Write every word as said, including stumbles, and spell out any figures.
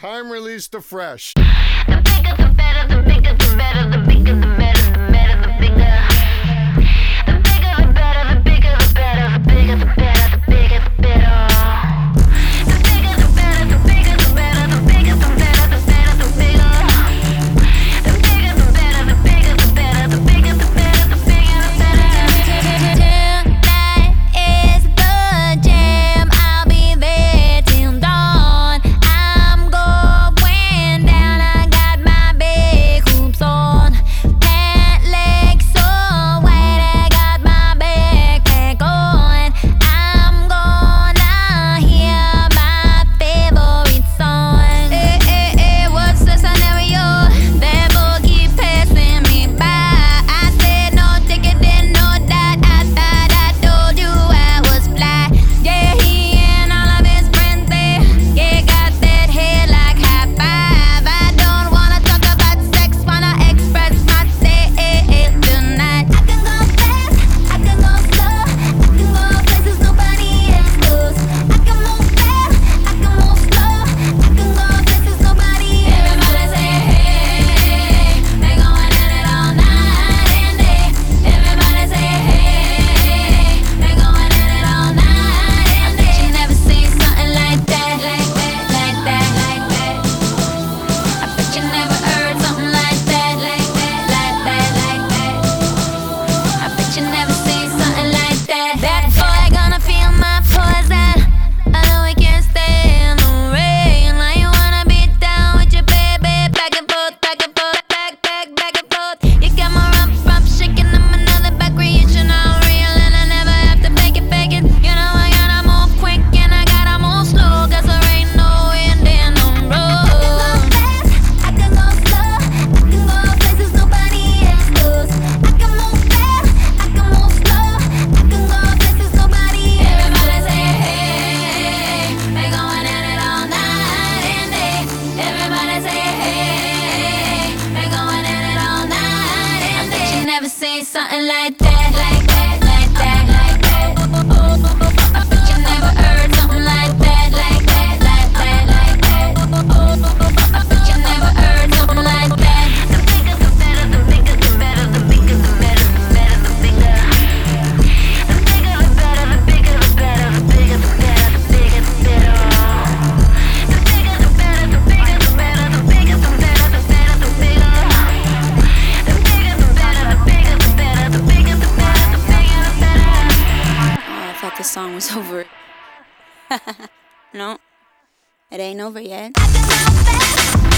Time release the fresh. The bigger the better, the bigger the better, the bigger the better, the better the bigger. The bigger the better, the bigger the better, the bigger the better, the bigger the better. The bigger the better, the bigger the better, the bigger the better, the better the bigger. The bigger the better, the bigger the better, the bigger the better, the bigger the better. Tonight is the jam. I'll be there till dawn. I'm going down. I got my big hoops on. Pant legs so wide. I got my backpack on. I'm gonna hear my favorite song. Eh, eh, eh, what's the scenario? That boy keep passing me by. I said no ticket, then no that. I thought I told you I was fly. Yeah, he and all of his friends there. Yeah, got that head like high five. I don't wanna talk about sex, wanna express myself tonight. I can go fast, I can go slow, I can go places nobody else goes. I can move fast, I can move slow, I can go places nobody else. Everybody say hey, they going at it all night and day. Everybody say hey, they going at it all night and day. I bet you never seen something like that, like that, like that, like that. I bet you never heard something like that, like that, like that, like that. I bet you never seen something like that. That boy gonna feel my poison. I know we can't stay in the rain. Now you wanna be down with your baby, back and forth, back and forth, back, back, back and forth. You got my rump, rump shaking. I'm another back creation, all real, and I never have to beg it, beg it. You know I gotta move quick and I gotta move slow, 'cause there ain't no wind in the road. I can go fast, I can go slow, I can go places nobody else goes. I can move fast, I can move slow, I can go places nobody else. Everybody say hey, they going at it all night and day. Everybody say hey, they going at it all night and day. I bet you never seen something like that, like that, like that, like that. I bet you never heard something like that, like that, like that, like that. I bet you never heard something like that. The bigger the better, the bigger the better, the bigger the better, the better the bigger. The bigger the better, the bigger the better, the bigger the better, the bigger the better. The bigger the better, the bigger the better, the bigger the better, the better the bigger. The bigger the better, the bigger the better, the bigger the better, the bigger the better. Oh, I thought this song was over. No, it ain't over yet. I can go fast,